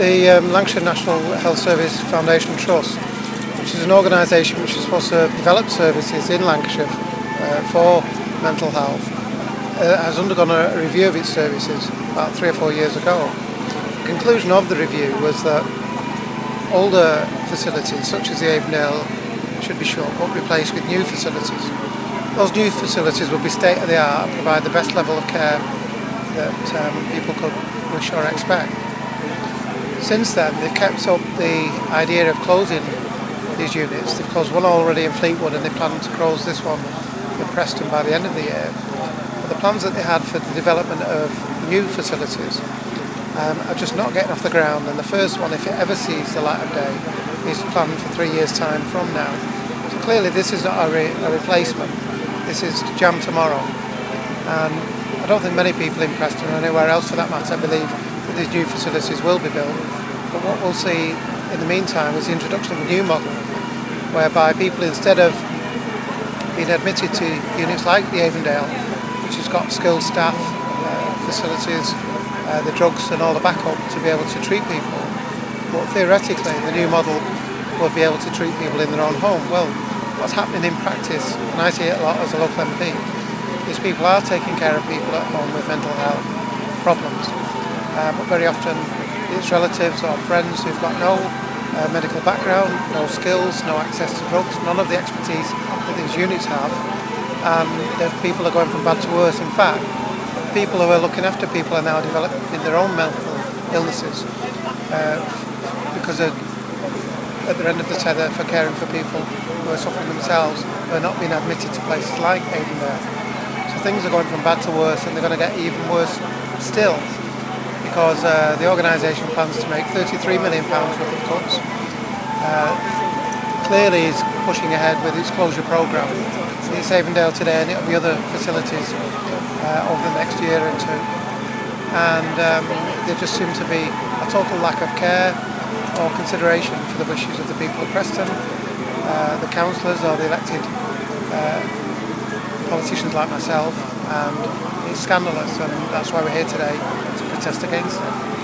The Lancashire National Health Service Foundation Trust, which is an organisation which is supposed to develop services in Lancashire for mental health, has undergone a review of its services about 3 or 4 years ago. The conclusion of the review was that older facilities such as the Avondale should be shut but replaced with new facilities. Those new facilities will be state of the art and provide the best level of care that people could wish or expect. Since then, they've kept up the idea of closing these units. They've closed one already in Fleetwood and they plan to close this one in Preston by the end of the year. But the plans that they had for the development of new facilities are just not getting off the ground, and the first one, if it ever sees the light of day, is planned for 3 years' time from now. So clearly this is not a replacement, this is jam tomorrow. And I don't think many people in Preston or anywhere else for that matter believe that these new facilities will be built. But what we'll see in the meantime is the introduction of a new model whereby people, instead of being admitted to units like the Avondale, which has got skilled staff, facilities, the drugs and all the backup to be able to treat people, but theoretically the new model will be able to treat people in their own home. Well, what's happening in practice, and I see it a lot as a local MP, is people are taking care of people at home with mental health problems, but very often it's relatives or friends who've got no medical background, no skills, no access to drugs, none of the expertise that these units have, and the people are going from bad to worse. In fact, people who are looking after people are now developing their own mental illnesses because at the end of the tether for caring for people who are suffering themselves, who are not being admitted to places like Avondale. So things are going from bad to worse, and they're going to get even worse still, because the organisation plans to make £33 million worth of cuts. Clearly is pushing ahead with its closure programme. It's Avondale today, and it'll be other facilities over the next year or two. And there just seems to be a total lack of care or consideration for the wishes of the people of Preston, the councillors or the elected politicians like myself, and it's scandalous, and that's why we're here today to protest against it.